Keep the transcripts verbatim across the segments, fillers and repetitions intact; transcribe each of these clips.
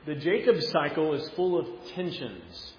The Jacob cycle is full of tensions.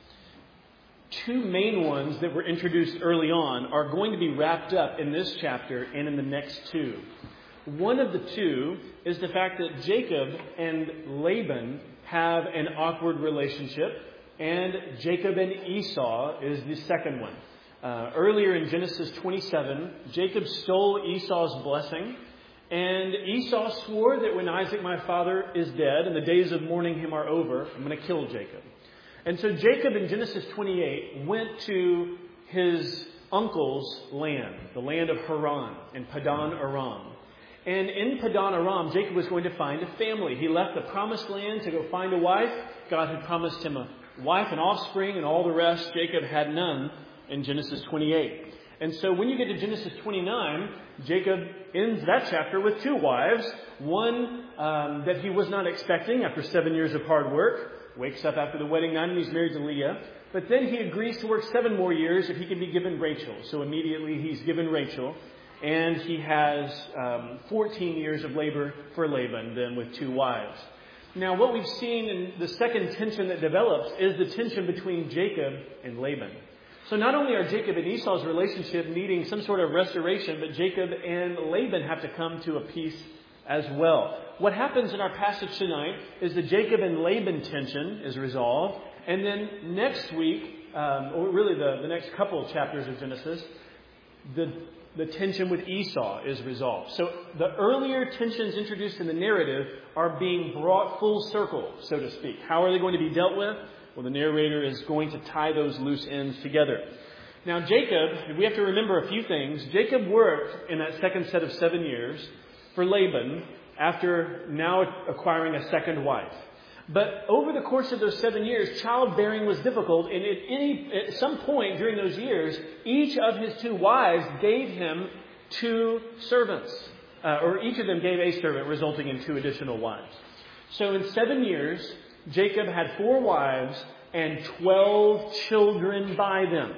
Two main ones that were introduced early on are going to be wrapped up in this chapter and in the next two. One of the two is the fact that Jacob and Laban have an awkward relationship, and Jacob and Esau is the second one. Uh, earlier in Genesis twenty-seven, Jacob stole Esau's blessing, and Esau swore that when Isaac, my father, is dead and the days of mourning him are over, I'm going to kill Jacob. And so Jacob in Genesis twenty-eight went to his uncle's land, the land of Haran in Padan Aram. And in Padan Aram, Jacob was going to find a family. He left the promised land to go find a wife. God had promised him a wife and offspring and all the rest. Jacob had none in Genesis twenty-eight. And so when you get to Genesis twenty-nine, Jacob ends that chapter with two wives. One um, that he was not expecting after seven years of hard work. Wakes up after the wedding night and he's married to Leah. But then he agrees to work seven more years if he can be given Rachel. So immediately he's given Rachel. And he has um, fourteen years of labor for Laban then with two wives. Now what we've seen in the second tension that develops is the tension between Jacob and Laban. So not only are Jacob and Esau's relationship needing some sort of restoration, but Jacob and Laban have to come to a peace as well. What happens in our passage tonight is the Jacob and Laban tension is resolved. And then next week, um, or really the, the next couple of chapters of Genesis, the, the tension with Esau is resolved. So the earlier tensions introduced in the narrative are being brought full circle, so to speak. How are they going to be dealt with? Well, the narrator is going to tie those loose ends together. Now, Jacob, we have to remember a few things. Jacob worked in that second set of seven years for Laban after now acquiring a second wife. But over the course of those seven years, childbearing was difficult. And at, any, at some point during those years, each of his two wives gave him two servants. Uh, or each of them gave a servant, resulting in two additional wives. So in seven years, Jacob had four wives and twelve children by them.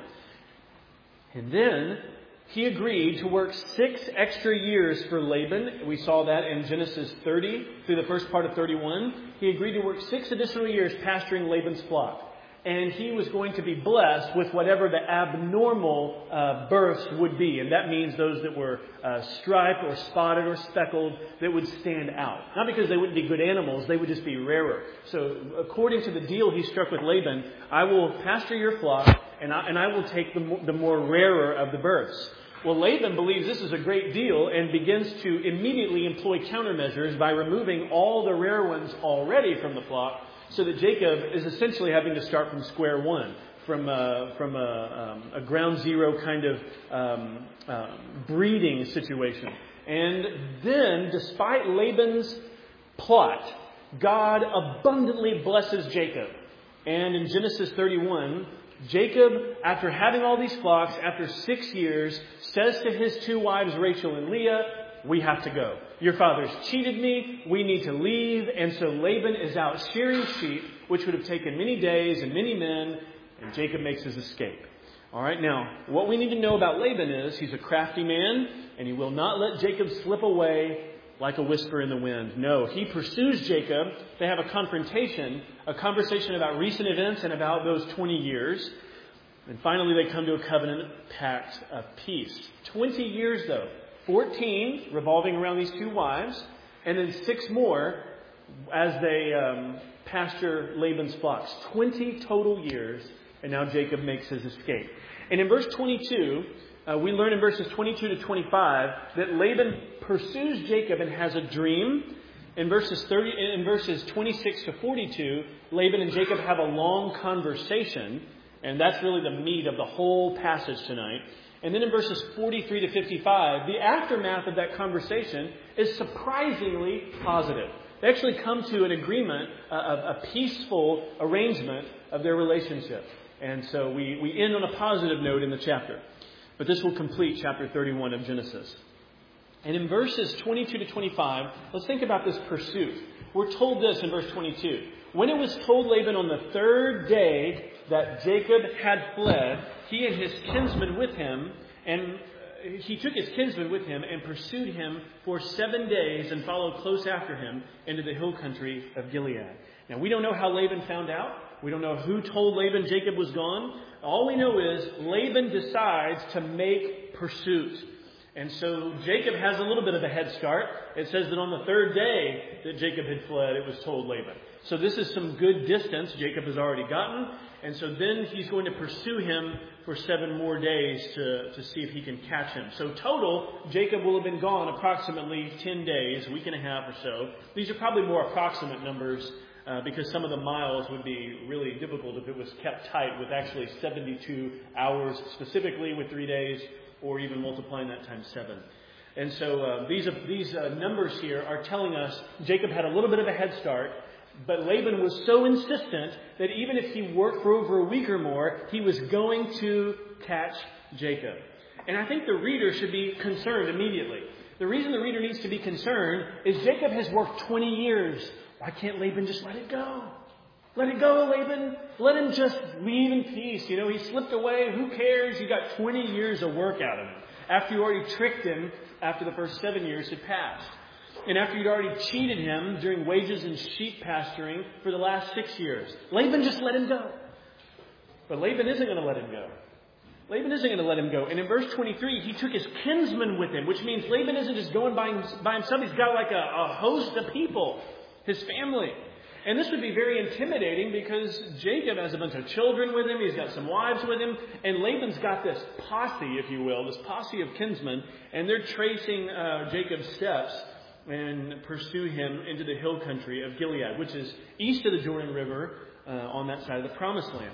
And then he agreed to work six extra years for Laban. We saw that in Genesis thirty through the first part of thirty-one. He agreed to work six additional years pasturing Laban's flock. And he was going to be blessed with whatever the abnormal uh, births would be. And that means those that were uh, striped or spotted or speckled that would stand out. Not because they wouldn't be good animals, they would just be rarer. So according to the deal he struck with Laban, I will pasture your flock and I, and I will take the, the more rarer of the births. Well, Laban believes this is a great deal and begins to immediately employ countermeasures by removing all the rare ones already from the flock, so that Jacob is essentially having to start from square one, from a, from a, um, a ground zero kind of um, uh, breeding situation. And then, despite Laban's plot, God abundantly blesses Jacob. And in Genesis thirty-one, Jacob, after having all these flocks, after six years, says to his two wives, Rachel and Leah, we have to go. Your father's cheated me. We need to leave. And so Laban is out shearing sheep, which would have taken many days and many men. And Jacob makes his escape. All right. Now, what we need to know about Laban is he's a crafty man and he will not let Jacob slip away like a whisper in the wind. No, he pursues Jacob. They have a confrontation, a conversation about recent events and about those twenty years. And finally, they come to a covenant pact of peace. twenty years, though. fourteen revolving around these two wives, and then six more as they um, pasture Laban's flocks. twenty total years, and now Jacob makes his escape. And in verse twenty-two, uh, we learn in verses twenty-two to twenty-five that Laban pursues Jacob and has a dream. In verses thirty, in verses twenty-six to forty-two, Laban and Jacob have a long conversation, and that's really the meat of the whole passage tonight. And then in verses forty-three to fifty-five, the aftermath of that conversation is surprisingly positive. They actually come to an agreement, a, a peaceful arrangement of their relationship. And so we, we end on a positive note in the chapter. But this will complete chapter thirty-one of Genesis. And in verses twenty-two to twenty-five, let's think about this pursuit. We're told this in verse twenty-two. When it was told Laban on the third day that Jacob had fled, he and his kinsmen with him, and he took his kinsman with him and pursued him for seven days and followed close after him into the hill country of Gilead. Now, we don't know how Laban found out. We don't know who told Laban Jacob was gone. All we know is Laban decides to make pursuit. And so Jacob has a little bit of a head start. It says that on the third day that Jacob had fled, it was told Laban. So this is some good distance Jacob has already gotten. And so then he's going to pursue him for seven more days to, to see if he can catch him. So total, Jacob will have been gone approximately ten days, a week and a half or so. These are probably more approximate numbers uh, because some of the miles would be really difficult if it was kept tight with actually seventy-two hours specifically with three days, or even multiplying that times seven. And so uh, these, uh, these uh, numbers here are telling us Jacob had a little bit of a head start. But Laban was so insistent that even if he worked for over a week or more, he was going to catch Jacob. And I think the reader should be concerned immediately. The reason the reader needs to be concerned is Jacob has worked twenty years. Why can't Laban just let it go? Let it go, Laban. Let him just leave in peace. You know, he slipped away. Who cares? You got twenty years of work out of him. After you already tricked him after the first seven years had passed. And after you'd already cheated him during wages and sheep pasturing for the last six years. Laban just let him go. But Laban isn't going to let him go. Laban isn't going to let him go. And in verse twenty-three, he took his kinsman with him, which means Laban isn't just going by, by himself. He's got like a, a host of people, his family. And this would be very intimidating because Jacob has a bunch of children with him. He's got some wives with him. And Laban's got this posse, if you will, this posse of kinsmen. And they're tracing uh, Jacob's steps and pursue him into the hill country of Gilead, which is east of the Jordan River uh, on that side of the Promised Land.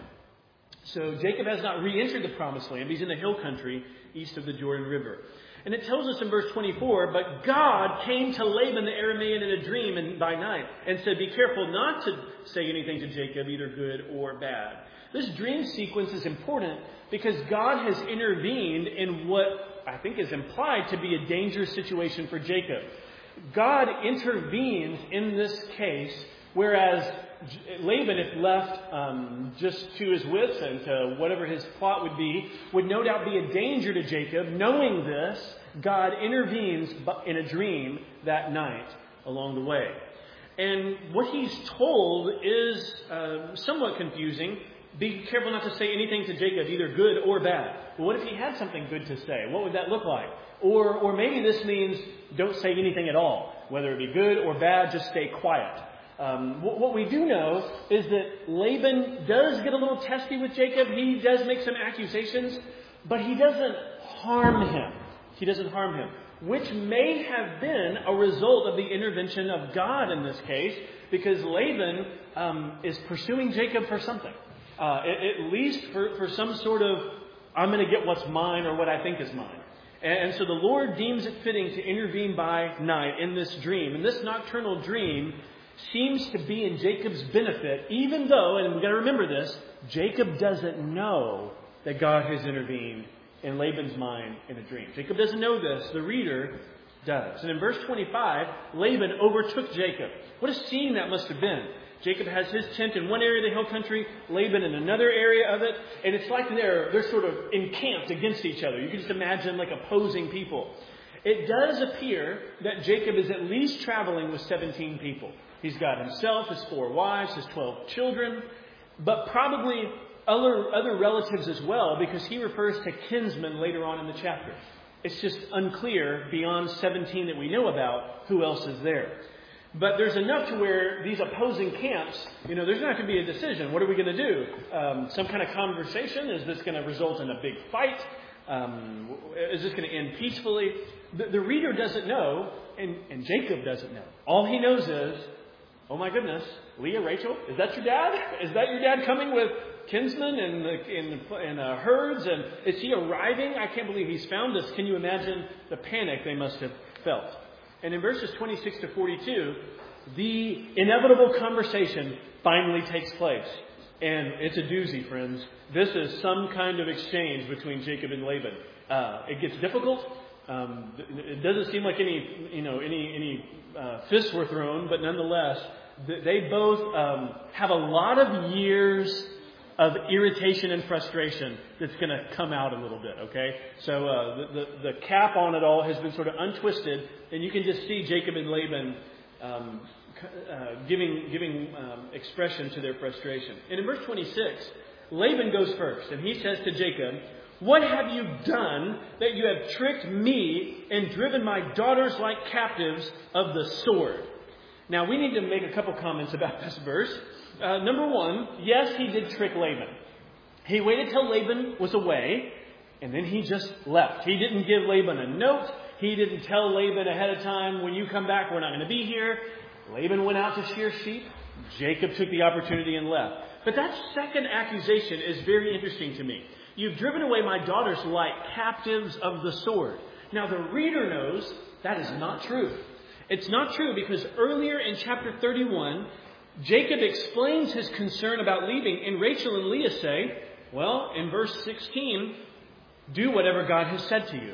So Jacob has not re-entered the Promised Land. He's in the hill country east of the Jordan River. And it tells us in verse twenty-four, but God came to Laban the Aramean in a dream and by night and said, be careful not to say anything to Jacob, either good or bad. This dream sequence is important because God has intervened in what I think is implied to be a dangerous situation for Jacob. God intervenes in this case, whereas Laban, if left um, just to his wits and to whatever his plot would be, would no doubt be a danger to Jacob. Knowing this, God intervenes in a dream that night along the way. And what he's told is uh, somewhat confusing. Be careful not to say anything to Jacob, either good or bad. Well, what if he had something good to say? What would that look like? Or, or maybe this means don't say anything at all. Whether it be good or bad, just stay quiet. Um, what, what we do know is that Laban does get a little testy with Jacob. He does make some accusations, but he doesn't harm him. He doesn't harm him, which may have been a result of the intervention of God in this case, because Laban um, is pursuing Jacob for something. Uh, at, at least for, for some sort of, I'm going to get what's mine or what I think is mine. And, and so the Lord deems it fitting to intervene by night in this dream. And this nocturnal dream seems to be in Jacob's benefit, even though, and we've got to remember this, Jacob doesn't know that God has intervened in Laban's mind in a dream. Jacob doesn't know this. The reader does. And in verse twenty-five, Laban overtook Jacob. What a scene that must have been. Jacob has his tent in one area of the hill country, Laban in another area of it, and it's like they're, they're sort of encamped against each other. You can just imagine like opposing people. It does appear that Jacob is at least traveling with seventeen people. He's got himself, his four wives, his twelve children, but probably other, other relatives as well, because he refers to kinsmen later on in the chapter. It's just unclear beyond seventeen that we know about who else is there. But there's enough to where these opposing camps, you know, there's not going to be a decision. What are we going to do? Um, some kind of conversation? Is this going to result in a big fight? Um, is this going to end peacefully? The, the reader doesn't know, and, and Jacob doesn't know. All he knows is, oh my goodness, Leah, Rachel, is that your dad? Is that your dad coming with kinsmen and and, and uh, herds? And is he arriving? I can't believe he's found us. Can you imagine the panic they must have felt? And in verses twenty-six to forty-two, the inevitable conversation finally takes place. And it's a doozy, friends. This is some kind of exchange between Jacob and Laban. Uh, it gets difficult. Um, it doesn't seem like any, you know, any any uh, fists were thrown, but nonetheless, they both um, have a lot of years of irritation and frustration that's going to come out a little bit, okay? So uh, the, the, the cap on it all has been sort of untwisted, and you can just see Jacob and Laban um, uh, giving, giving um, expression to their frustration. And in verse twenty-six, Laban goes first, and he says to Jacob, "What have you done that you have tricked me and driven my daughters like captives of the sword?" Now, we need to make a couple comments about this verse. Uh, number one, yes, he did trick Laban. He waited till Laban was away, and then he just left. He didn't give Laban a note. He didn't tell Laban ahead of time, "When you come back, we're not going to be here." Laban went out to shear sheep. Jacob took the opportunity and left. But that second accusation is very interesting to me. "You've driven away my daughters like captives of the sword." Now, the reader knows that is not true. It's not true because earlier in chapter thirty-one, Jacob explains his concern about leaving, and Rachel and Leah say, well, in verse sixteen, "Do whatever God has said to you."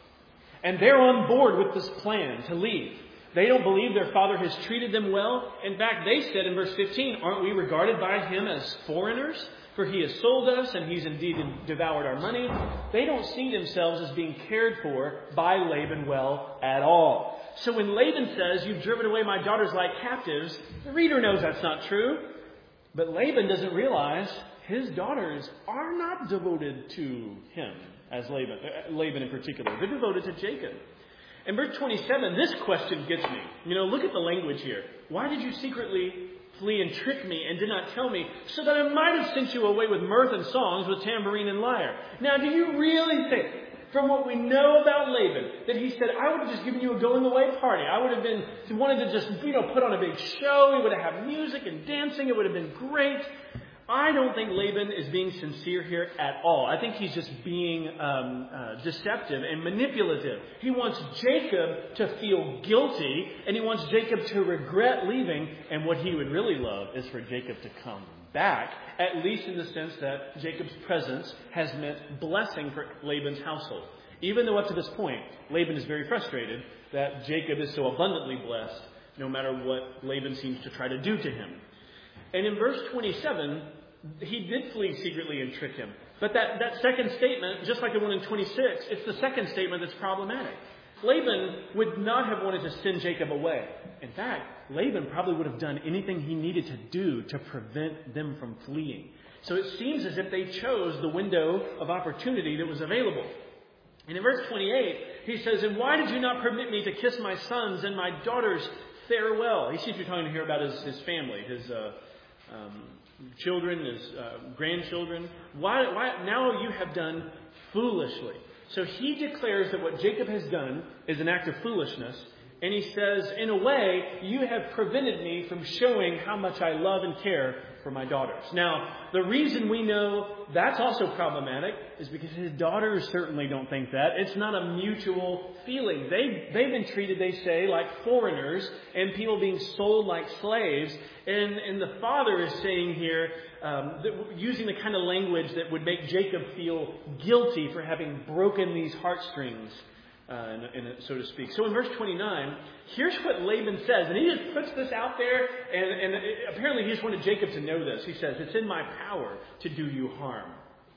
And they're on board with this plan to leave. They don't believe their father has treated them well. In fact, they said in verse fifteen, "Aren't we regarded by him as foreigners? For he has sold us, and he's indeed devoured our money." They don't see themselves as being cared for by Laban well at all. So when Laban says, "You've driven away my daughters like captives," the reader knows that's not true. But Laban doesn't realize his daughters are not devoted to him, as Laban, uh, Laban in particular. They're devoted to Jacob. In verse twenty-seven, this question gets me. You know, look at the language here. "Why did you secretly flee and trick me and did not tell me, so that I might have sent you away with mirth and songs, with tambourine and lyre?" Now, do you really think, from what we know about Laban, that he said, "I would have just given you a going-away party. I would have been, wanted to just, you know, put on a big show. He would have had music and dancing. It would have been great"? I don't think Laban is being sincere here at all. I think he's just being um, uh, deceptive and manipulative. He wants Jacob to feel guilty, and he wants Jacob to regret leaving. And what he would really love is for Jacob to come back, at least in the sense that Jacob's presence has meant blessing for Laban's household. Even though up to this point, Laban is very frustrated that Jacob is so abundantly blessed, no matter what Laban seems to try to do to him. And in verse twenty-seven, he did flee secretly and trick him. But that, that second statement, just like the one in twenty-six, it's the second statement that's problematic. Laban would not have wanted to send Jacob away. In fact, Laban probably would have done anything he needed to do to prevent them from fleeing. So it seems as if they chose the window of opportunity that was available. And in verse twenty-eight, he says, "And why did you not permit me to kiss my sons and my daughters farewell?" He seems to be talking here about his, his family, his uh, um, children, his uh, grandchildren. Why, why? Now you have done foolishly. So he declares that what Jacob has done is an act of foolishness. And he says, in a way, you have prevented me from showing how much I love and care for my daughters. Now, the reason we know that's also problematic is because his daughters certainly don't think that. It's not a mutual feeling. They, they've been treated, they say, like foreigners and people being sold like slaves. And, and the father is saying here, um, that, using the kind of language that would make Jacob feel guilty for having broken these heartstrings. Uh, in, in, so to speak. So in verse twenty-nine, here's what Laban says. And he just puts this out there. And, and it, apparently he just wanted Jacob to know this. He says, "It's in my power to do you harm."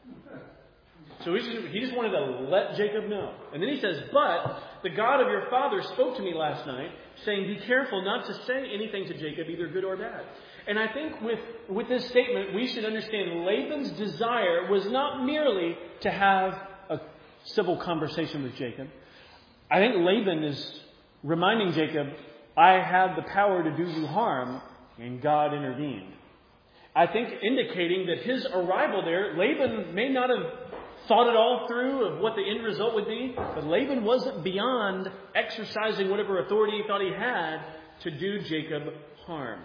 So he just, he just wanted to let Jacob know. And then he says, "But the God of your father spoke to me last night, saying, be careful not to say anything to Jacob, either good or bad." And I think with, with this statement, we should understand Laban's desire was not merely to have a civil conversation with Jacob. I think Laban is reminding Jacob, I have the power to do you harm, and God intervened. I think indicating that his arrival there, Laban may not have thought it all through of what the end result would be, but Laban wasn't beyond exercising whatever authority he thought he had to do Jacob harm.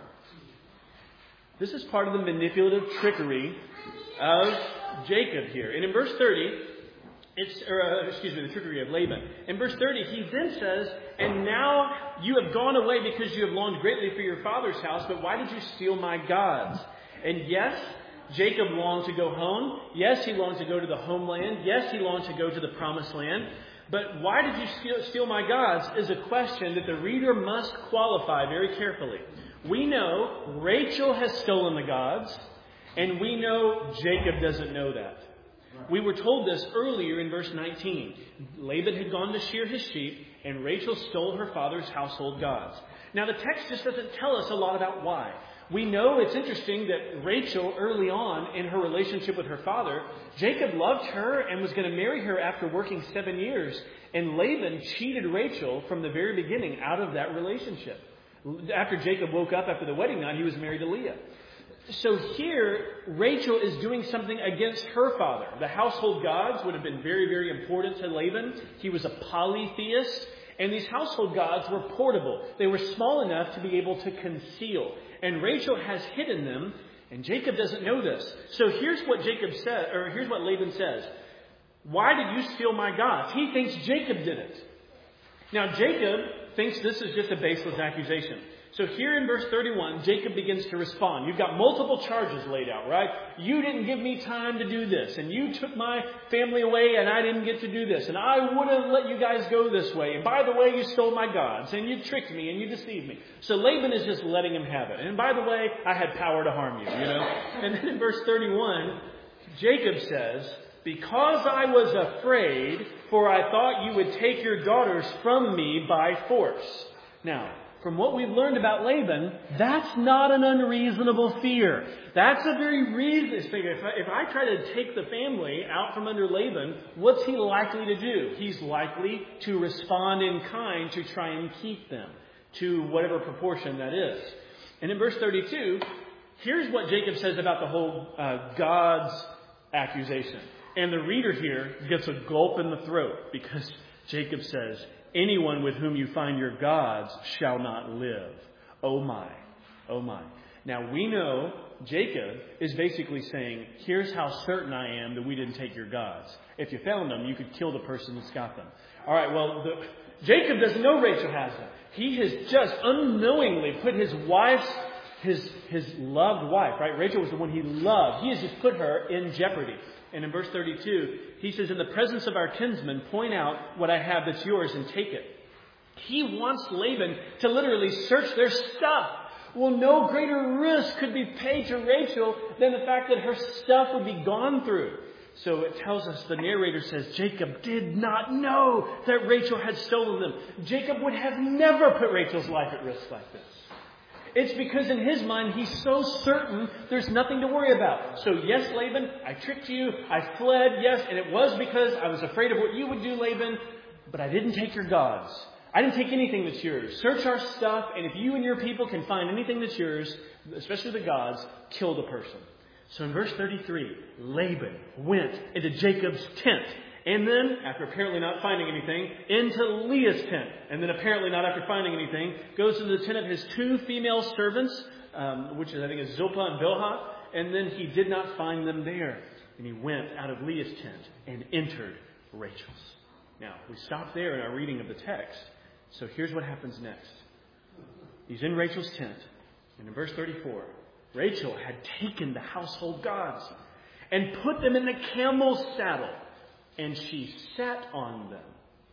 This is part of the manipulative trickery of Jacob here. And in verse thirty, It's, or, uh, excuse me, the trickery of Laban. In verse thirty, he then says, "And now you have gone away because you have longed greatly for your father's house, but why did you steal my gods?" And yes, Jacob longed to go home. Yes, he longed to go to the homeland. Yes, he longed to go to the promised land. But why did you steal, steal my gods is a question that the reader must qualify very carefully. We know Rachel has stolen the gods. And we know Jacob doesn't know that. We were told this earlier in verse nineteen. Laban had gone to shear his sheep, and Rachel stole her father's household gods. Now, the text just doesn't tell us a lot about why. We know it's interesting that Rachel, early on in her relationship with her father, Jacob loved her and was going to marry her after working seven years. And Laban cheated Rachel from the very beginning out of that relationship. After Jacob woke up after the wedding night, he was married to Leah. So here, Rachel is doing something against her father. The household gods would have been very, very important to Laban. He was a polytheist. And these household gods were portable. They were small enough to be able to conceal. And Rachel has hidden them, and Jacob doesn't know this. So here's what Jacob said, or here's what Laban says. Why did you steal my gods? He thinks Jacob did it. Now, Jacob thinks this is just a baseless accusation. So here in verse thirty-one, Jacob begins to respond. You've got multiple charges laid out, right? You didn't give me time to do this, and you took my family away, and I didn't get to do this, and I would have let you guys go this way. And by the way, you stole my gods, and you tricked me, and you deceived me. So Laban is just letting him have it. And by the way, I had power to harm you, you know? And then in verse thirty-one, Jacob says, because I was afraid, for I thought you would take your daughters from me by force. Now, from what we've learned about Laban, that's not an unreasonable fear. That's a very reasonable fear. If I, if I try to take the family out from under Laban, what's he likely to do? He's likely to respond in kind to try and keep them to whatever proportion that is. And in verse thirty-two, here's what Jacob says about the whole uh, God's accusation. And the reader here gets a gulp in the throat because Jacob says, anyone with whom you find your gods shall not live. Oh my, oh my. Now we know Jacob is basically saying, here's how certain I am that we didn't take your gods. If you found them, you could kill the person that's got them. All right, well, the, Jacob doesn't know Rachel has them. He has just unknowingly put his wife's, his, his loved wife, right? Rachel was the one he loved. He has just put her in jeopardy. And in verse thirty-two, he says, in the presence of our kinsmen, point out what I have that's yours and take it. He wants Laban to literally search their stuff. Well, no greater risk could be paid to Rachel than the fact that her stuff would be gone through. So it tells us, the narrator says, Jacob did not know that Rachel had stolen them. Jacob would have never put Rachel's life at risk like this. It's because in his mind, he's so certain there's nothing to worry about. So yes, Laban, I tricked you. I fled. Yes, and it was because I was afraid of what you would do, Laban. But I didn't take your gods. I didn't take anything that's yours. Search our stuff. And if you and your people can find anything that's yours, especially the gods, kill the person. So in verse thirty-three, Laban went into Jacob's tent. And then, after apparently not finding anything, into Leah's tent. And then apparently not after finding anything, goes to the tent of his two female servants, um, which is, I think, is Zilpah and Bilhah. And then he did not find them there. And he went out of Leah's tent and entered Rachel's. Now, we stop there in our reading of the text. So here's what happens next. He's in Rachel's tent. And in verse thirty-four, Rachel had taken the household gods and put them in the camel's saddle. And she sat on them.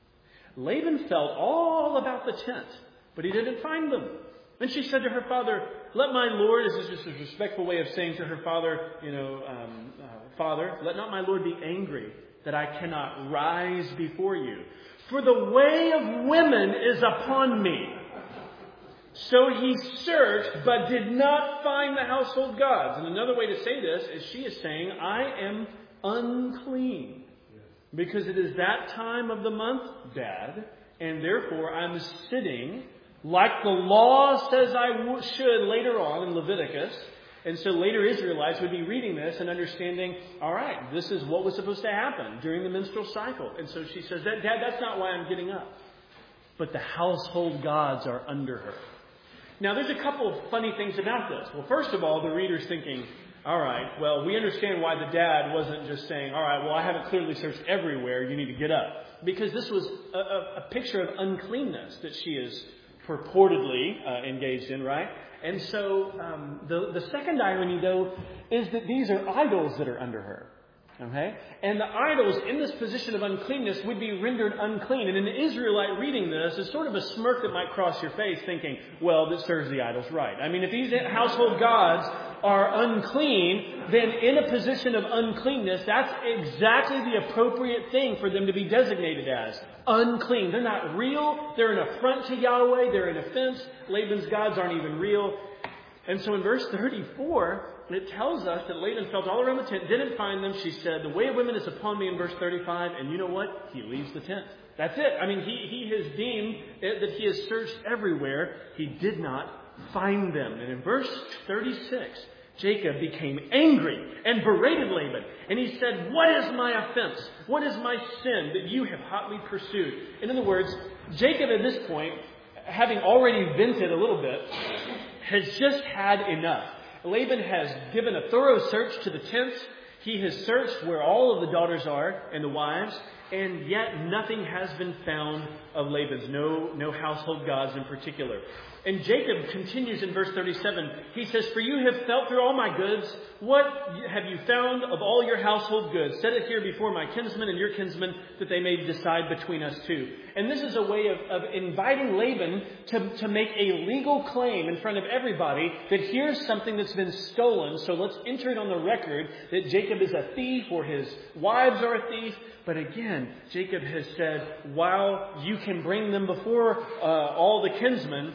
Laban felt all about the tent, but he didn't find them. Then she said to her father, let my lord, this is just a respectful way of saying to her father, you know, um, uh, father, let not my lord be angry that I cannot rise before you. For the way of women is upon me. So he searched, but did not find the household gods. And another way to say this is she is saying, I am unclean. Because it is that time of the month, Dad, and therefore I'm sitting like the law says I w- should later on in Leviticus. And so later Israelites would be reading this and understanding, all right, this is what was supposed to happen during the menstrual cycle. And so she says, Dad, that's not why I'm getting up. But the household gods are under her. Now, there's a couple of funny things about this. Well, first of all, the reader's thinking, all right, well, we understand why the dad wasn't just saying, all right, well, I haven't clearly searched everywhere. You need to get up. Because this was a, a, a picture of uncleanness that she is purportedly uh, engaged in, right? And so um, the, the second irony, though, is that these are idols that are under her. Okay? And the idols in this position of uncleanness would be rendered unclean. And an Israelite reading this is sort of a smirk that might cross your face thinking, well, this serves the idols right. I mean, if these household gods are unclean, then in a position of uncleanness, that's exactly the appropriate thing for them to be designated as. Unclean. They're not real. They're an affront to Yahweh. They're an offense. Laban's gods aren't even real. And so in verse thirty-four, it tells us that Laban felt all around the tent, didn't find them. She said, the way of women is upon me in verse thirty-five. And you know what? He leaves the tent. That's it. I mean, he, he has deemed that he has searched everywhere. He did not find them. And in verse thirty-six, Jacob became angry and berated Laban. And he said, what is my offense? What is my sin that you have hotly pursued? In other words, Jacob at this point, having already vented a little bit, has just had enough. Laban has given a thorough search to the tents. He has searched where all of the daughters are and the wives. And yet nothing has been found of Laban's, no, no household gods in particular. And Jacob continues in verse thirty-seven. He says, for you have felt through all my goods. What have you found of all your household goods? Set it here before my kinsmen and your kinsmen, that they may decide between us two. And this is a way of, of inviting Laban to, to make a legal claim in front of everybody that here's something that's been stolen. So let's enter it on the record that Jacob is a thief or his wives are a thief. But again, Jacob has said, while you can bring them before uh, all the kinsmen,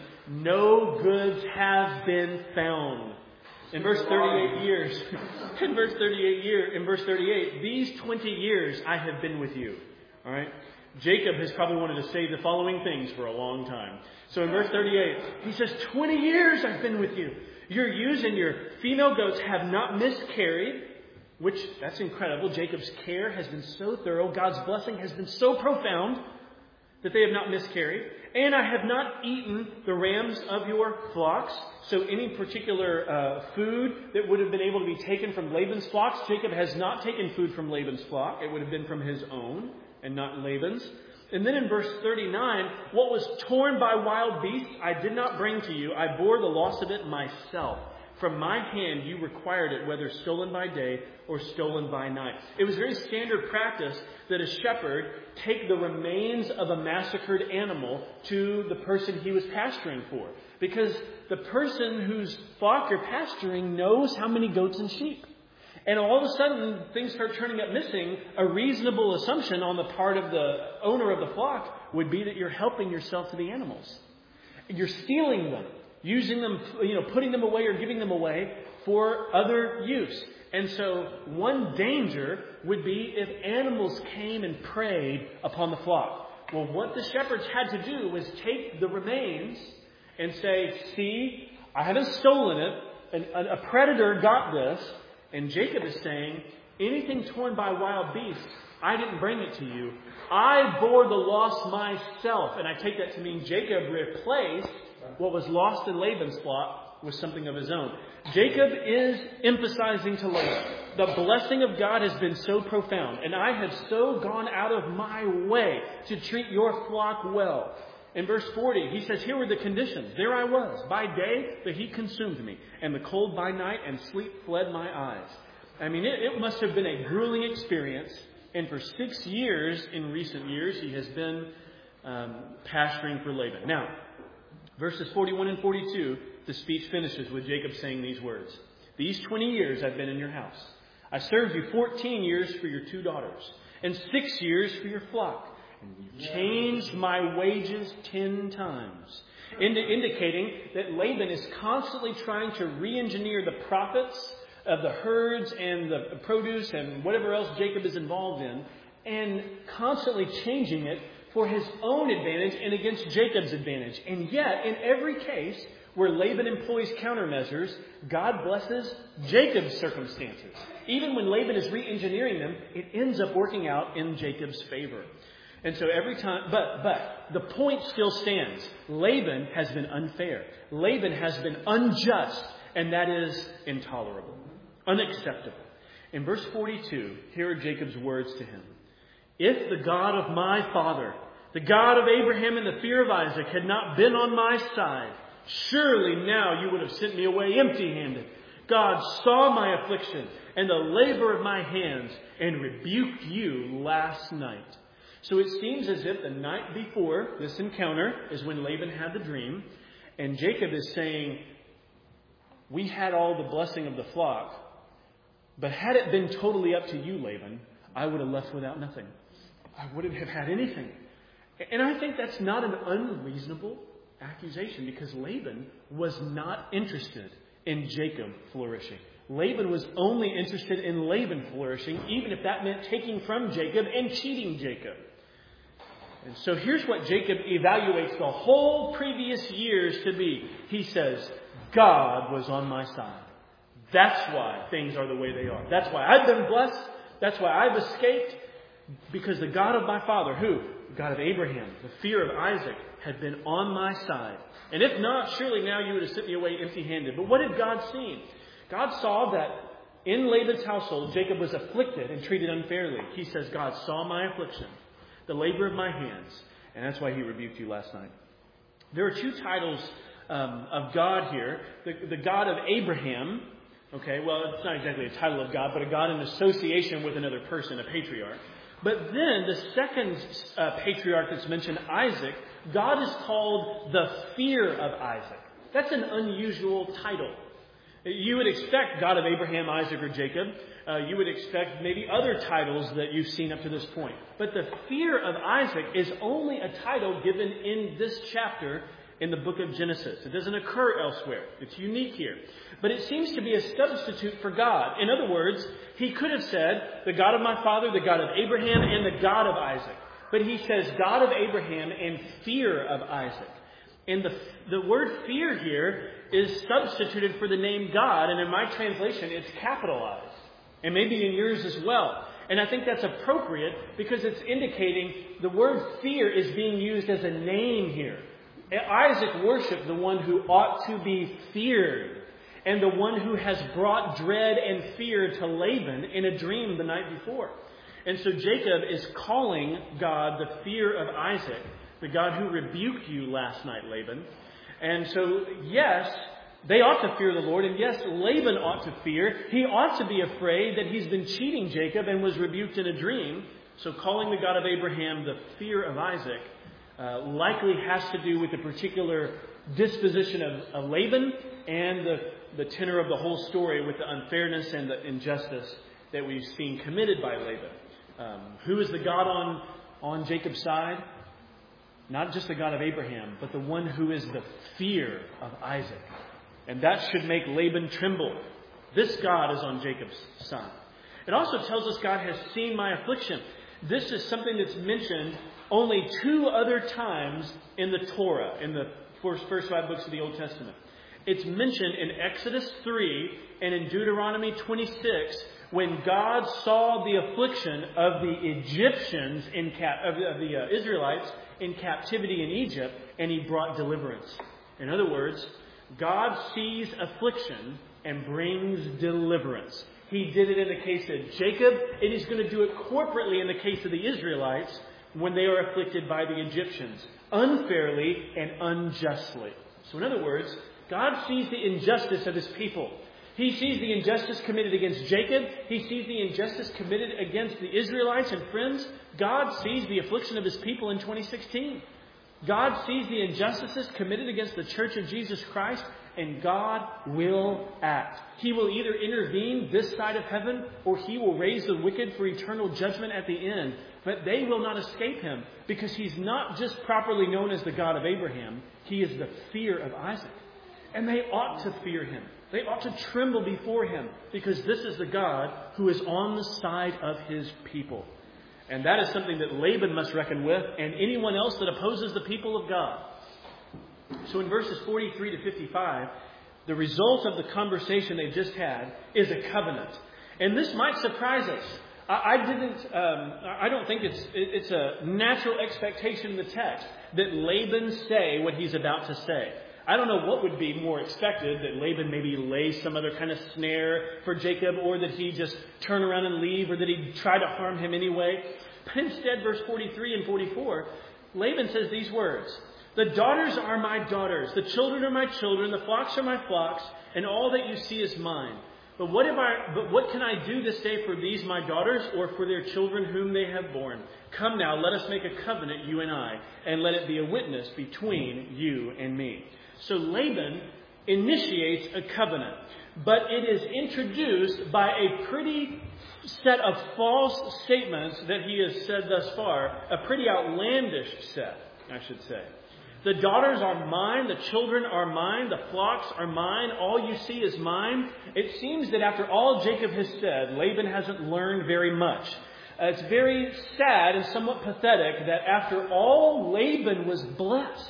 no goods have been found. In verse thirty-eight years, in verse thirty-eight year, in verse thirty-eight, these twenty years I have been with you. All right. Jacob has probably wanted to say the following things for a long time. So in verse thirty-eight, he says, twenty years I've been with you. Your ewes and your female goats have not miscarried. Which, that's incredible. Jacob's care has been so thorough. God's blessing has been so profound that they have not miscarried. And I have not eaten the rams of your flocks. So any particular uh, food that would have been able to be taken from Laban's flocks, Jacob has not taken food from Laban's flock. It would have been from his own and not Laban's. And then in verse thirty-nine, what was torn by wild beasts, I did not bring to you. I bore the loss of it myself. From my hand you required it, whether stolen by day or stolen by night. It was very standard practice that a shepherd take the remains of a massacred animal to the person he was pasturing for. Because the person whose flock you're pasturing knows how many goats and sheep. And all of a sudden, things start turning up missing. A reasonable assumption on the part of the owner of the flock would be that you're helping yourself to the animals. You're stealing them. Using them, you know, putting them away or giving them away for other use. And so one danger would be if animals came and preyed upon the flock. Well, what the shepherds had to do was take the remains and say, see, I haven't stolen it. An, a predator got this. And Jacob is saying, anything torn by wild beasts, I didn't bring it to you. I bore the loss myself. And I take that to mean Jacob replaced what was lost in Laban's flock with something of his own. Jacob is emphasizing to Laban, the blessing of God has been so profound, and I have so gone out of my way to treat your flock well. In verse forty, he says, here were the conditions. There I was. By day, the heat consumed me, and the cold by night, and sleep fled my eyes. I mean, it, it must have been a grueling experience. And for six years, in recent years, he has been um, pasturing for Laban. Now, verses forty-one and forty-two, the speech finishes with Jacob saying these words. These twenty years I've been in your house. I served you fourteen years for your two daughters, and six years for your flock. And you changed my wages ten times. Indi- indicating that Laban is constantly trying to re-engineer the profits of the herds and the produce and whatever else Jacob is involved in, and constantly changing it for his own advantage and against Jacob's advantage. And yet, in every case where Laban employs countermeasures, God blesses Jacob's circumstances. Even when Laban is re-engineering them, it ends up working out in Jacob's favor. And so every time, but, but, the point still stands. Laban has been unfair. Laban has been unjust, and that is intolerable, unacceptable. In verse forty-two, here are Jacob's words to him. If the God of my father, the God of Abraham and the fear of Isaac, had not been on my side, surely now you would have sent me away empty-handed. God saw my affliction and the labor of my hands and rebuked you last night. So it seems as if the night before this encounter is when Laban had the dream. And Jacob is saying, we had all the blessing of the flock, but had it been totally up to you, Laban, I would have left without nothing. I wouldn't have had anything. And I think that's not an unreasonable accusation, because Laban was not interested in Jacob flourishing. Laban was only interested in Laban flourishing, even if that meant taking from Jacob and cheating Jacob. And so here's what Jacob evaluates the whole previous years to be. He says, God was on my side. That's why things are the way they are. That's why I've been blessed. That's why I've escaped. Because the God of my father, who? The God of Abraham, the fear of Isaac, had been on my side. And if not, surely now you would have sent me away empty-handed. But what did God see? God saw that in Laban's household, Jacob was afflicted and treated unfairly. He says, God saw my affliction, the labor of my hands, and that's why he rebuked you last night. There are two titles um, of God here. The, the God of Abraham, okay, well, it's not exactly a title of God, but a God in association with another person, a patriarch. But then the second uh, patriarch that's mentioned, Isaac, God is called the fear of Isaac. That's an unusual title. You would expect God of Abraham, Isaac, or Jacob. Uh, you would expect maybe other titles that you've seen up to this point. But the fear of Isaac is only a title given in this chapter in the book of Genesis. It doesn't occur elsewhere. It's unique here. But it seems to be a substitute for God. In other words, he could have said, the God of my father, the God of Abraham, and the God of Isaac. But he says, God of Abraham and fear of Isaac. And the, the word fear here is substituted for the name God. And in my translation, it's capitalized. And maybe in yours as well. And I think that's appropriate because it's indicating the word fear is being used as a name here. Isaac worshiped the one who ought to be feared, and the one who has brought dread and fear to Laban in a dream the night before. And so Jacob is calling God the fear of Isaac, the God who rebuked you last night, Laban. And so, yes, they ought to fear the Lord, and yes, Laban ought to fear. He ought to be afraid that he's been cheating Jacob and was rebuked in a dream. So calling the God of Abraham the fear of Isaac Uh, likely has to do with the particular disposition of, of Laban and the, the tenor of the whole story with the unfairness and the injustice that we've seen committed by Laban. Um, who is the God on, on Jacob's side? Not just the God of Abraham, but the one who is the fear of Isaac. And that should make Laban tremble. This God is on Jacob's side. It also tells us God has seen my affliction. This is something that's mentioned only two other times in the Torah, in the first, first five books of the Old Testament. It's mentioned in Exodus three and in Deuteronomy twenty-six when God saw the affliction of the Egyptians, in cap- of the, of the uh, Israelites in captivity in Egypt, and he brought deliverance. In other words, God sees affliction and brings deliverance. He did it in the case of Jacob, and he's going to do it corporately in the case of the Israelites when they are afflicted by the Egyptians, unfairly and unjustly. So in other words, God sees the injustice of his people. He sees the injustice committed against Jacob. He sees the injustice committed against the Israelites. And friends, God sees the affliction of his people in twenty sixteen. God sees the injustices committed against the Church of Jesus Christ, and God will act. He will either intervene this side of heaven, or he will raise the wicked for eternal judgment at the end. But they will not escape him, because he's not just properly known as the God of Abraham. He is the fear of Isaac. And they ought to fear him. They ought to tremble before him, because this is the God who is on the side of his people. And that is something that Laban must reckon with, and anyone else that opposes the people of God. So in verses forty-three to fifty-five, the result of the conversation they've just had is a covenant. And this might surprise us. I, I didn't. Um, I don't think it's it's a natural expectation in the text that Laban say what he's about to say. I don't know what would be more expected, that Laban maybe lay some other kind of snare for Jacob, or that he just turn around and leave, or that he try to harm him anyway. But instead, verse forty-three and forty-four, Laban says these words: "The daughters are my daughters, the children are my children, the flocks are my flocks, and all that you see is mine. But what have I, but what can I do this day for these my daughters, or for their children whom they have borne? Come now, let us make a covenant, you and I, and let it be a witness between you and me." So Laban initiates a covenant. But it is introduced by a pretty set of false statements that he has said thus far. A pretty outlandish set, I should say. The daughters are mine, the children are mine, the flocks are mine, all you see is mine. It seems that after all Jacob has said, Laban hasn't learned very much. Uh, it's very sad and somewhat pathetic that after all Laban was blessed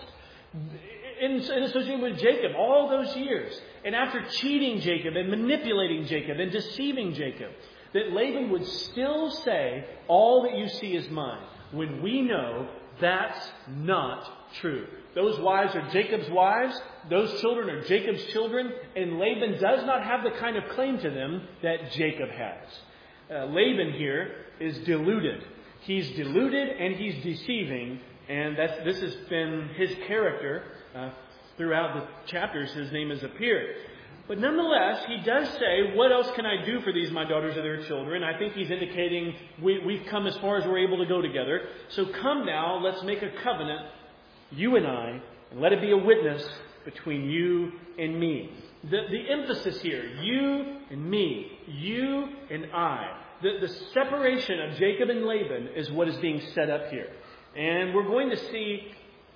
in, in association with Jacob all those years, and after cheating Jacob and manipulating Jacob and deceiving Jacob, that Laban would still say, all that you see is mine, when we know that's not true. Those wives are Jacob's wives, those children are Jacob's children, and Laban does not have the kind of claim to them that Jacob has. Uh, Laban here is deluded. He's deluded and he's deceiving, and that's, this has been his character uh, throughout the chapters his name has appeared. But nonetheless, he does say, what else can I do for these, my daughters or their children? I think he's indicating we, we've come as far as we're able to go together. So come now, let's make a covenant, you and I, and let it be a witness between you and me. The, the emphasis here, you and me, you and I. The, the separation of Jacob and Laban is what is being set up here. And we're going to see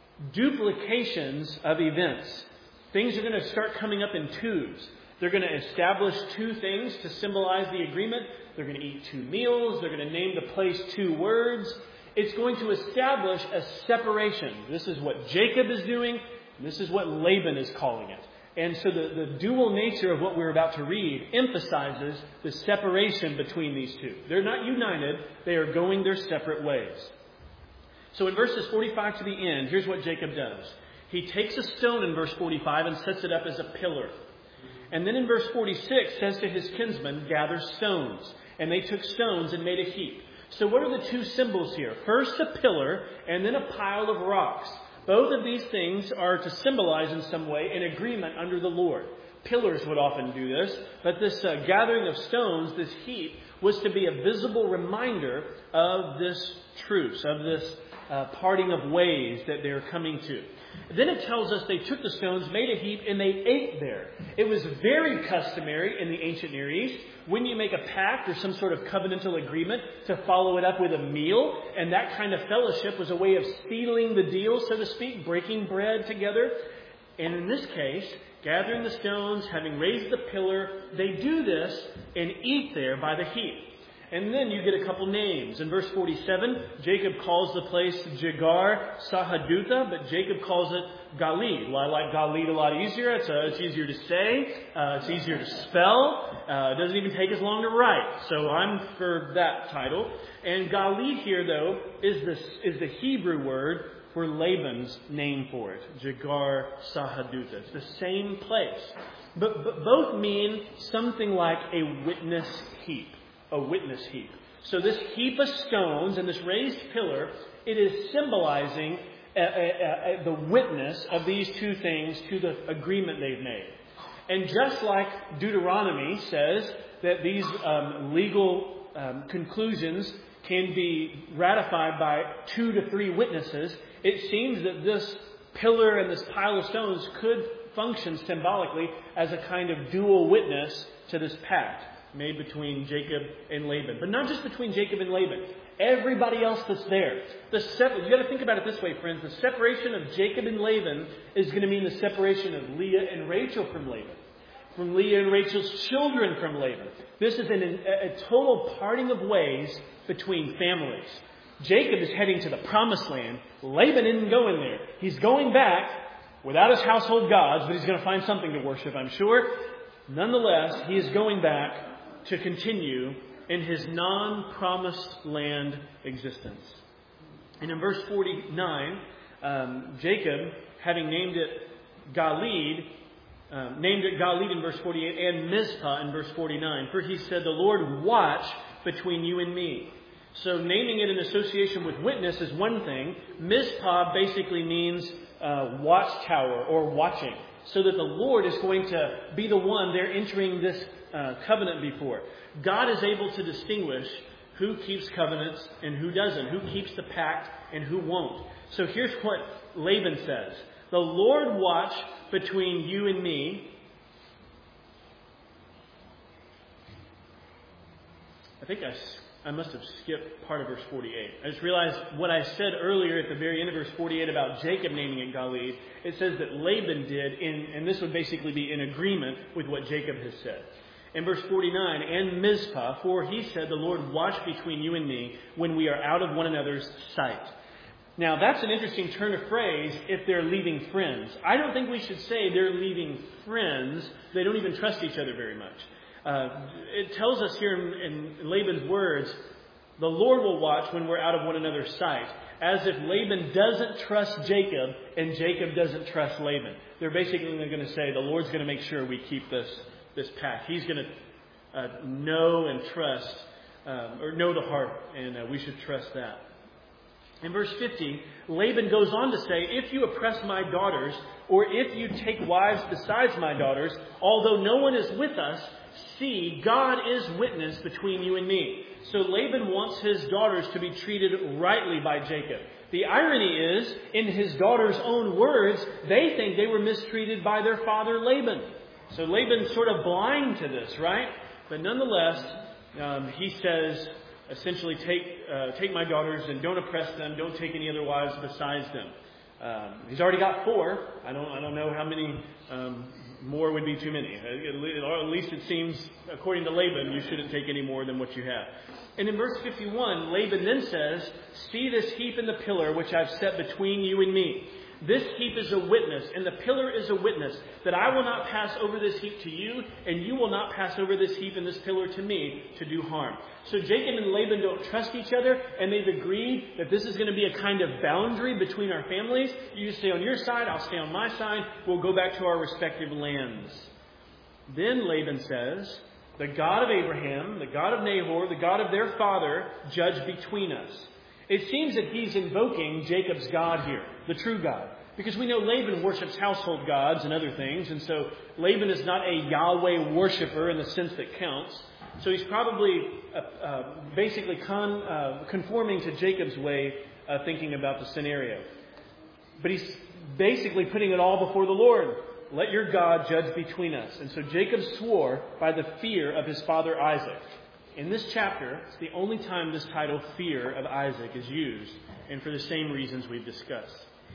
duplications of events. Things are going to start coming up in twos. They're going to establish two things to symbolize the agreement. They're going to eat two meals. They're going to name the place two words. It's going to establish a separation. This is what Jacob is doing. This is what Laban is calling it. And so the, the dual nature of what we're about to read emphasizes the separation between these two. They're not united. They are going their separate ways. So in verses forty-five to the end, here's what Jacob does. He takes a stone in verse forty-five and sets it up as a pillar. And then in verse forty-six says to his kinsmen, gather stones. And they took stones and made a heap. So what are the two symbols here? First a pillar and then a pile of rocks. Both of these things are to symbolize in some way an agreement under the Lord. Pillars would often do this, but this uh, gathering of stones, this heap, was to be a visible reminder of this truce, of this uh, parting of ways that they're coming to. Then it tells us they took the stones, made a heap, and they ate there. It was very customary in the ancient Near East when you make a pact or some sort of covenantal agreement to follow it up with a meal. And that kind of fellowship was a way of sealing the deal, so to speak, breaking bread together. And in this case, gathering the stones, having raised the pillar, they do this and eat there by the heap. And then you get a couple names. In verse forty-seven, Jacob calls the place Jegar Sahadutha, but Jacob calls it Galid. Well, I like Galid a lot easier. It's, uh, it's easier to say. Uh, it's easier to spell. Uh, it doesn't even take as long to write. So I'm for that title. And Galid here, though, is the, is the Hebrew word for Laban's name for it. Jegar Sahadutha. It's the same place. But, but both mean something like a witness heap. A witness heap. So this heap of stones and this raised pillar, it is symbolizing a, a, a, the witness of these two things to the agreement they've made. And just like Deuteronomy says that these um, legal um, conclusions can be ratified by two to three witnesses, it seems that this pillar and this pile of stones could function symbolically as a kind of dual witness to this pact made between Jacob and Laban. But not just between Jacob and Laban. Everybody else that's there. The sep- you got to think about it this way, friends. The separation of Jacob and Laban is going to mean the separation of Leah and Rachel from Laban. From Leah and Rachel's children from Laban. This is an, a, a total parting of ways between families. Jacob is heading to the promised land. Laban isn't going there. He's going back without his household gods, but he's going to find something to worship, I'm sure. Nonetheless, he is going back to continue in his non-promised land existence. And in verse forty-nine, um, Jacob, having named it Galid, um, named it Galid in verse forty-eight and Mizpah in verse forty-nine. For he said, the Lord watch between you and me. So naming it in association with witness is one thing. Mizpah basically means uh, watchtower or watching. So that the Lord is going to be the one they're entering this uh, covenant before. God is able to distinguish who keeps covenants and who doesn't, who keeps the pact and who won't. So here's what Laban says. The Lord watch between you and me. I think I, I must have skipped part of verse forty-eight. I just realized what I said earlier at the very end of verse forty-eight about Jacob naming it Galeed. It says that Laban did, in, and this would basically be in agreement with what Jacob has said. In verse forty-nine, and Mizpah, for he said, the Lord watch between you and me when we are out of one another's sight. Now, that's an interesting turn of phrase if they're leaving friends. I don't think we should say they're leaving friends. They don't even trust each other very much. Uh, it tells us here in, in Laban's words, the Lord will watch when we're out of one another's sight, as if Laban doesn't trust Jacob and Jacob doesn't trust Laban. They're basically going to say, the Lord's going to make sure we keep this, this pact. He's going to uh, know and trust, um, or know the heart, and uh, we should trust that. In verse fifty, Laban goes on to say, if you oppress my daughters, or if you take wives besides my daughters, although no one is with us, see, God is witness between you and me. So Laban wants his daughters to be treated rightly by Jacob. The irony is, in his daughters' own words, they think they were mistreated by their father Laban. So Laban's sort of blind to this, right? But nonetheless, um, he says, essentially, take uh, take my daughters and don't oppress them. Don't take any other wives besides them. Um, he's already got four. I don't I don't know how many um, more would be too many. Or at least it seems, according to Laban, you shouldn't take any more than what you have. And in verse fifty-one, Laban then says, see this heap and the pillar which I've set between you and me. This heap is a witness, and the pillar is a witness, that I will not pass over this heap to you, and you will not pass over this heap and this pillar to me to do harm. So Jacob and Laban don't trust each other, and they've agreed that this is going to be a kind of boundary between our families. You stay on your side, I'll stay on my side. We'll go back to our respective lands. Then Laban says, the God of Abraham, the God of Nahor, the God of their father, judge between us. It seems that he's invoking Jacob's God here, the true God. Because we know Laban worships household gods and other things. And so Laban is not a Yahweh worshiper in the sense that counts. So he's probably uh, uh, basically con, uh, conforming to Jacob's way of thinking about the scenario. But he's basically putting it all before the Lord. Let your God judge between us. And so Jacob swore by the fear of his father Isaac. In this chapter, it's the only time this title, Fear of Isaac, is used, and for the same reasons we've discussed.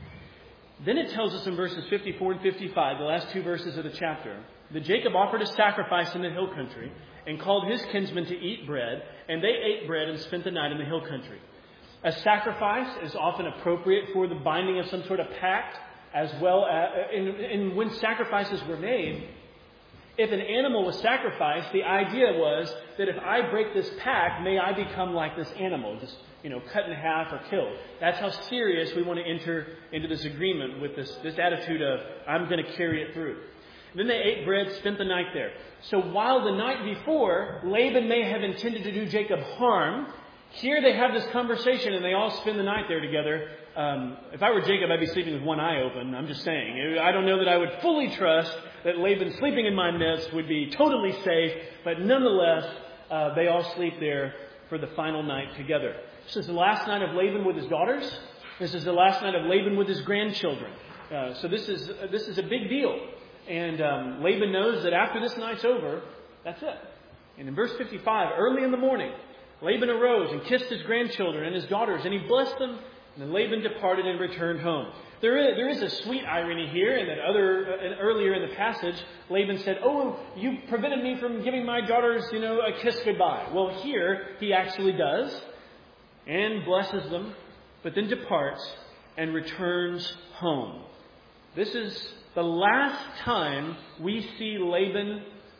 Then it tells us in verses fifty-four and fifty-five, the last two verses of the chapter, that Jacob offered a sacrifice in the hill country and called his kinsmen to eat bread, and they ate bread and spent the night in the hill country. A sacrifice is often appropriate for the binding of some sort of pact, as well as, and, and when sacrifices were made, if an animal was sacrificed, the idea was that if I break this pact, may I become like this animal, just, you know, cut in half or killed. That's how serious we want to enter into this agreement with this, this attitude of, I'm going to carry it through. Then they ate bread, spent the night there. So while the night before, Laban may have intended to do Jacob harm, here they have this conversation and they all spend the night there together. Um, if I were Jacob, I'd be sleeping with one eye open. I'm just saying. I don't know that I would fully trust that Laban sleeping in my midst would be totally safe. But nonetheless, uh, they all sleep there for the final night together. This is the last night of Laban with his daughters. This is the last night of Laban with his grandchildren. Uh, so this is uh, this is a big deal. And um, Laban knows that after this night's over, that's it. And in verse fifty-five, early in the morning, Laban arose and kissed his grandchildren and his daughters, and he blessed them. And then Laban departed and returned home. There is, there is a sweet irony here, in that other uh, earlier in the passage, Laban said, "Oh, you prevented me from giving my daughters, you know, a kiss goodbye." Well, here he actually does, and blesses them, but then departs and returns home. This is the last time we see Laban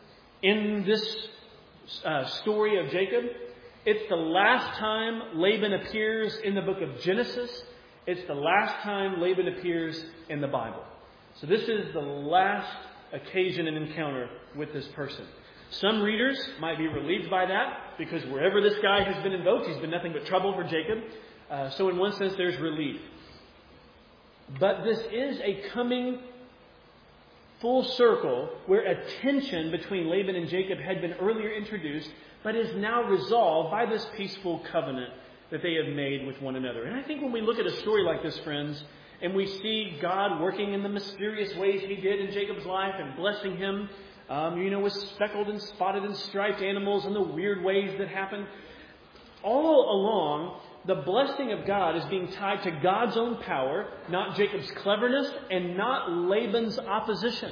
in this uh, story of Jacob. It's the last time Laban appears in the book of Genesis. It's the last time Laban appears in the Bible. So this is the last occasion and encounter with this person. Some readers might be relieved by that, because wherever this guy has been invoked, he's been nothing but trouble for Jacob. Uh, so in one sense, there's relief. But this is a coming full circle where a tension between Laban and Jacob had been earlier introduced, but is now resolved by this peaceful covenant that they have made with one another. And I think when we look at a story like this, friends, And we see God working in the mysterious ways He did in Jacob's life and blessing him, um, you know, with speckled and spotted and striped animals and the weird ways that happen. All along, the blessing of God is being tied to God's own power, not Jacob's cleverness, and not Laban's opposition.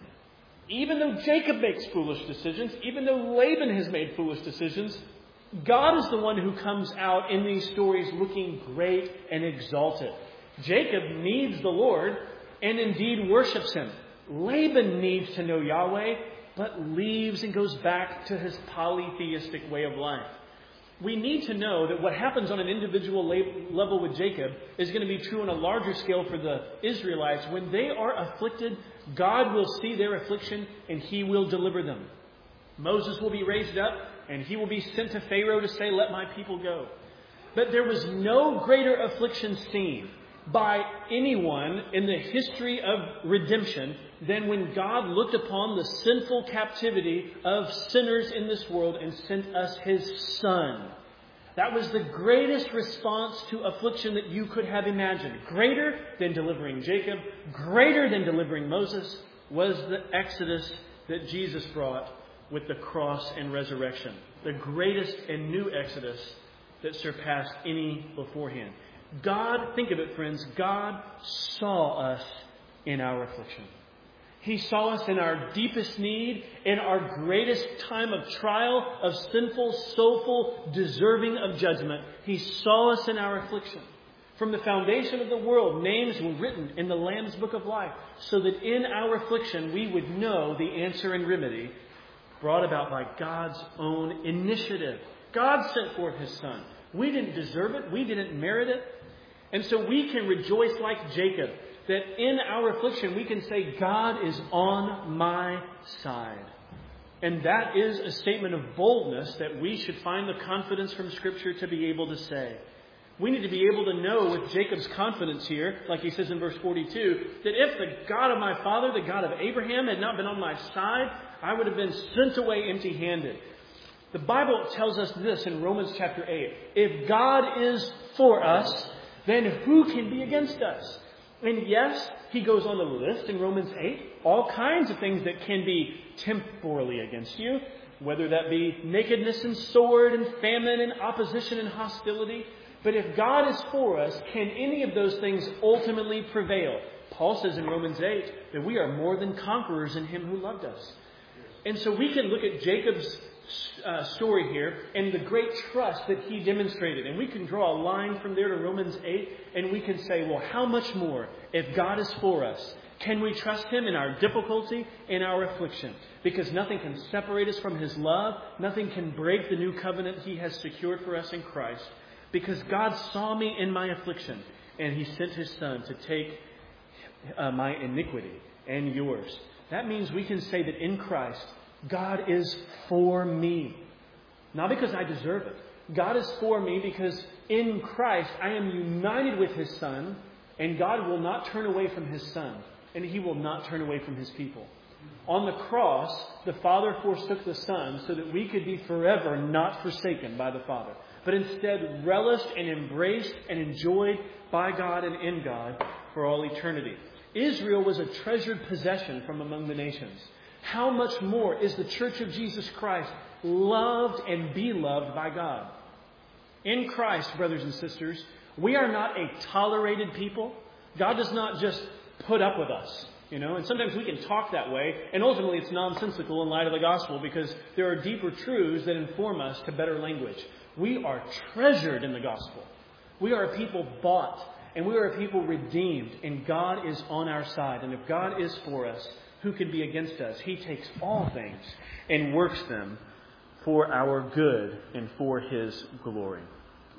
Even though Jacob makes foolish decisions, even though Laban has made foolish decisions, God is the one who comes out in these stories looking great and exalted. Jacob needs the Lord and indeed worships Him. Laban needs to know Yahweh, but leaves and goes back to his polytheistic way of life. We need to know that what happens on an individual level with Jacob is going to be true on a larger scale for the Israelites. When they are afflicted, God will see their affliction and He will deliver them. Moses will be raised up and he will be sent to Pharaoh to say, "Let my people go." But there was no greater affliction seen by anyone in the history of redemption than when God looked upon the sinful captivity of sinners in this world and sent us His Son. That was the greatest response to affliction that you could have imagined. Greater than delivering Jacob, greater than delivering Moses, was the exodus that Jesus brought with the cross and resurrection. The greatest and new exodus that surpassed any beforehand. God, think of it, friends, God saw us in our affliction. He saw us in our deepest need, in our greatest time of trial, of sinful, soulful, deserving of judgment. He saw us in our affliction. From the foundation of the world, names were written in the Lamb's Book of Life, so that in our affliction we would know the answer and remedy brought about by God's own initiative. God sent forth His Son. We didn't deserve it. We didn't merit it. And so we can rejoice like Jacob, that in our affliction we can say, God is on my side. And that is a statement of boldness that we should find the confidence from Scripture to be able to say. We need to be able to know with Jacob's confidence here, like he says in verse forty-two, that if the God of my father, the God of Abraham, had not been on my side, I would have been sent away empty-handed. The Bible tells us this in Romans chapter eight. If God is for us, then who can be against us? And yes, he goes on to list in Romans eight all kinds of things that can be temporally against you, whether that be nakedness and sword and famine and opposition and hostility. But if God is for us, can any of those things ultimately prevail? Paul says in Romans eight that we are more than conquerors in Him who loved us. And so we can look at Jacob's uh, story here and the great trust that he demonstrated. And we can draw a line from there to Romans eight and we can say, well, how much more if God is for us? Can we trust Him in our difficulty, in our affliction? Because nothing can separate us from His love. Nothing can break the new covenant He has secured for us in Christ. Because God saw me in my affliction and He sent His Son to take uh, my iniquity and yours. That means we can say that in Christ, God is for me. Not because I deserve it. God is for me because in Christ I am united with His Son, and God will not turn away from His Son, and He will not turn away from His people. On the cross, the Father forsook the Son so that we could be forever not forsaken by the Father, but instead relished and embraced and enjoyed by God and in God for all eternity. Israel was a treasured possession from among the nations. How much more is the Church of Jesus Christ loved and beloved by God? In Christ, brothers and sisters, we are not a tolerated people. God does not just put up with us, you know, and sometimes we can talk that way, and ultimately it's nonsensical in light of the gospel because there are deeper truths that inform us to better language. We are treasured in the gospel. We are a people bought, and we are a people redeemed, and God is on our side. And if God is for us, who can be against us? He takes all things and works them for our good and for His glory.